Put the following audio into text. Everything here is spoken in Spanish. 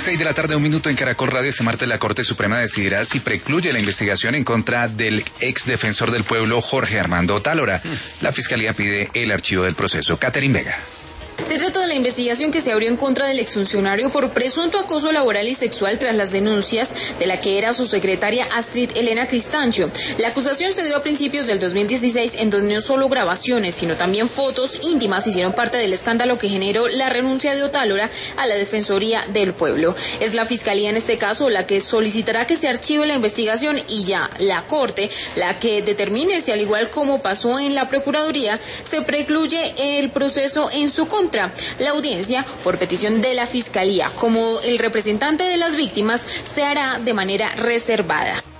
6 de la tarde, 1 minuto en Caracol Radio. Este martes la Corte Suprema decidirá si precluye la investigación en contra del ex defensor del pueblo Jorge Armando Otálora. La Fiscalía pide el archivo del proceso. Catherine Vega. Se trata de la investigación que se abrió en contra del exfuncionario por presunto acoso laboral y sexual tras las denuncias de la que era su secretaria Astrid Elena Cristancho. La acusación se dio a principios del 2016, en donde no solo grabaciones, sino también fotos íntimas hicieron parte del escándalo que generó la renuncia de Otálora a la Defensoría del Pueblo. Es la Fiscalía en este caso la que solicitará que se archive la investigación y ya la Corte la que determine si, al igual como pasó en la Procuraduría, se precluye el proceso en su contra. La audiencia, por petición de la Fiscalía, como el representante de las víctimas, se hará de manera reservada.